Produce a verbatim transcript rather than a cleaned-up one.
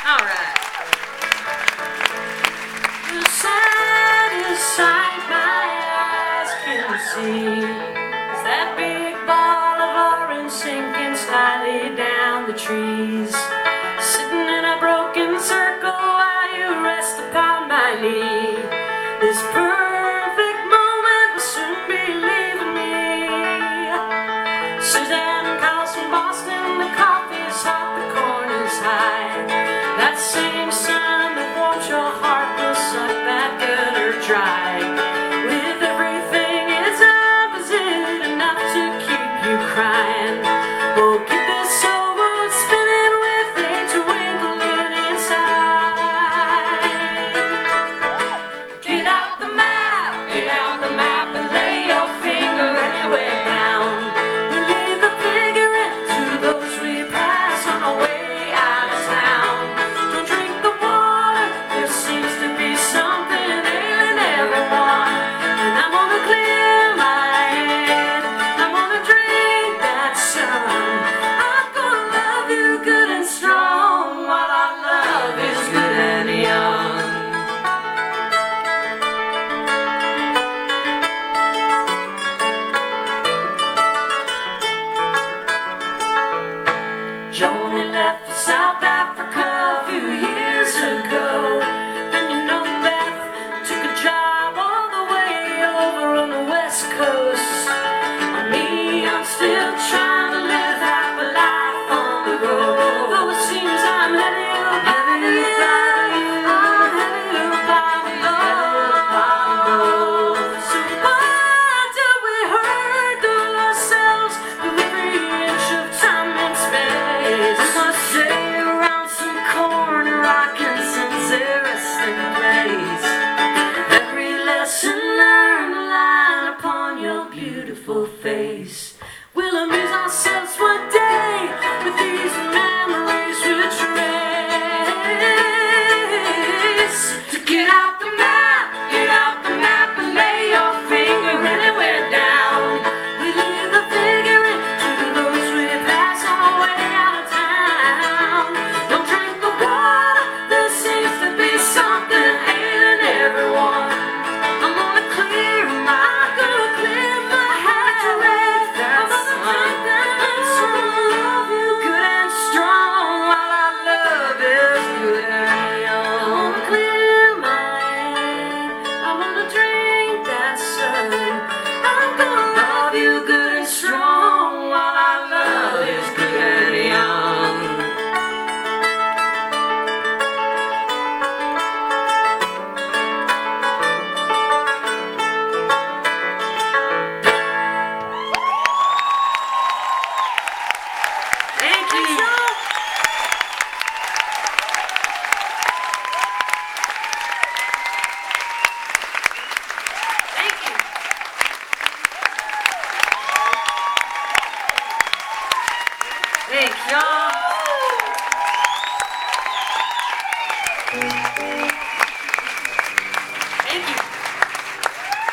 All right. The saddest sight my eyes can see is that big ball of orange sinking slightly down the trees, sitting in a broken circle while you rest upon my knee. This perfect moment will soon be leaving me. Suzanne calls from Boston, the coffee's hot, the corn is high. That same sun that warms your heart will suck that gutter dry. With everything it's up, is it enough to keep you crying? Oh, get this over, spinning with a twinkling inside. Get out the map, get out the map and lay your finger anywhere down. We leave the figuring to those we pass on our way out of town. Don't drink the water, there seems to be something ailing everyone. And I'm gonna clear my head, I'm gonna drink that sun. I'm gonna love you good and strong while our love is good and young. Joni left for South Africa a few years ago. Then you know Beth took a job all the way over on the West Coast. Me, I'm still trying to live half a life on the road. Though it seems I'm heavy up by you, I'm heavy up by the Lord. So why do we hurt ourselves with every inch of time and space? I must stay around some corn rocking since their resting place. Every lesson learned a line upon your beautiful face. We'll amuse ourselves one day with these memories we trace. So get out the map, get out the map and lay your finger anywhere down. We leave the figuring to those we pass on our way out of town. Don't drink the water, there seems to be something ailing everyone. I'm gonna clear my, I'm gonna clear my head. I'm gonna drink that sun. Love you good and strong while our love is good and young. I'm gonna clear my head, I'm gonna drink that sun. I'm gonna love you good and strong while our love is good and young. Thank you. Thank you. Thanks, y'all.